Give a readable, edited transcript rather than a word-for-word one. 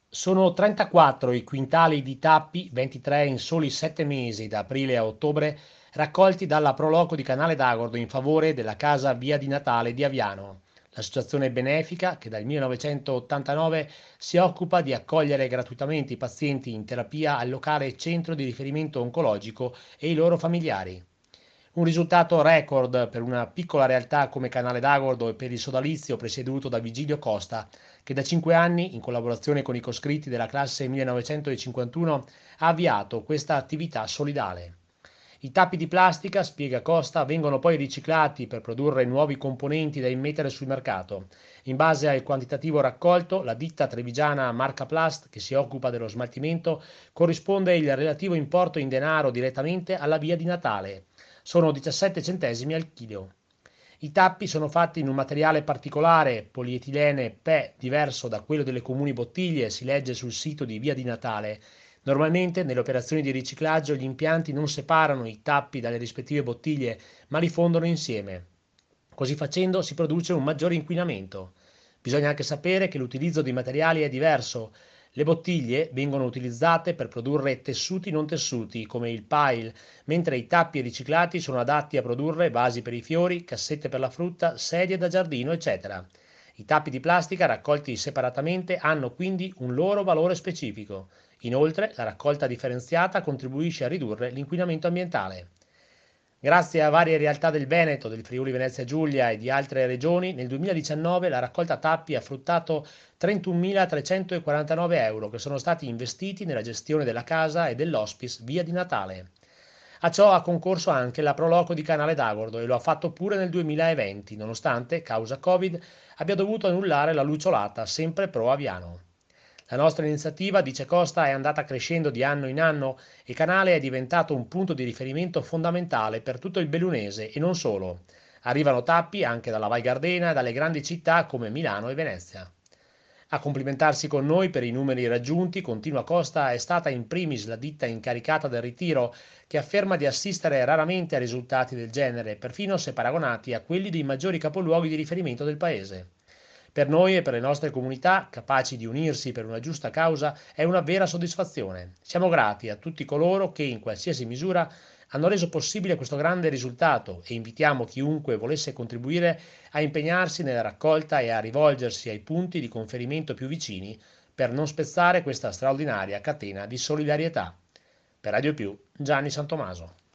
Sono 34 i quintali di tappi, 23 in soli 7 mesi, da aprile a ottobre, raccolti dalla Proloco di Canale d'Agordo in favore della Casa Via di Natale di Aviano, l'associazione benefica che dal 1989 si occupa di accogliere gratuitamente i pazienti in terapia al locale centro di riferimento oncologico e i loro familiari. Un risultato record per una piccola realtà come Canale d'Agordo e per il sodalizio presieduto da Vigilio Costa, che da 5 anni, in collaborazione con i coscritti della classe 1951, ha avviato questa attività solidale. I tappi di plastica, spiega Costa, vengono poi riciclati per produrre nuovi componenti da immettere sul mercato. In base al quantitativo raccolto, la ditta trevigiana Marcaplast, che si occupa dello smaltimento, corrisponde il relativo importo in denaro direttamente alla via di Natale. Sono 17 centesimi al chilo. I tappi sono fatti in un materiale particolare, polietilene PE, diverso da quello delle comuni bottiglie, si legge sul sito di Via di Natale. Normalmente nelle operazioni di riciclaggio gli impianti non separano i tappi dalle rispettive bottiglie, ma li fondono insieme. Così facendo si produce un maggiore inquinamento. Bisogna anche sapere che l'utilizzo di materiali è diverso. Le bottiglie vengono utilizzate per produrre tessuti non tessuti, come il pile, mentre i tappi riciclati sono adatti a produrre vasi per i fiori, cassette per la frutta, sedie da giardino, eccetera. I tappi di plastica raccolti separatamente hanno quindi un loro valore specifico. Inoltre, la raccolta differenziata contribuisce a ridurre l'inquinamento ambientale. Grazie a varie realtà del Veneto, del Friuli Venezia Giulia e di altre regioni, nel 2019 la raccolta tappi ha fruttato 31.349 euro che sono stati investiti nella gestione della casa e dell'hospice Via di Natale. A ciò ha concorso anche la Proloco di Canale d'Agordo e lo ha fatto pure nel 2020, nonostante, causa Covid, abbia dovuto annullare la lucciolata, sempre pro Aviano. La nostra iniziativa, dice Costa, è andata crescendo di anno in anno e Canale è diventato un punto di riferimento fondamentale per tutto il bellunese e non solo. Arrivano tappi anche dalla Val Gardena e dalle grandi città come Milano e Venezia. A complimentarsi con noi per i numeri raggiunti, continua Costa, è stata in primis la ditta incaricata del ritiro, che afferma di assistere raramente a risultati del genere, perfino se paragonati a quelli dei maggiori capoluoghi di riferimento del paese. Per noi e per le nostre comunità, capaci di unirsi per una giusta causa, è una vera soddisfazione. Siamo grati a tutti coloro che, in qualsiasi misura, hanno reso possibile questo grande risultato e invitiamo chiunque volesse contribuire a impegnarsi nella raccolta e a rivolgersi ai punti di conferimento più vicini per non spezzare questa straordinaria catena di solidarietà. Per Radio Più, Gianni Santomaso.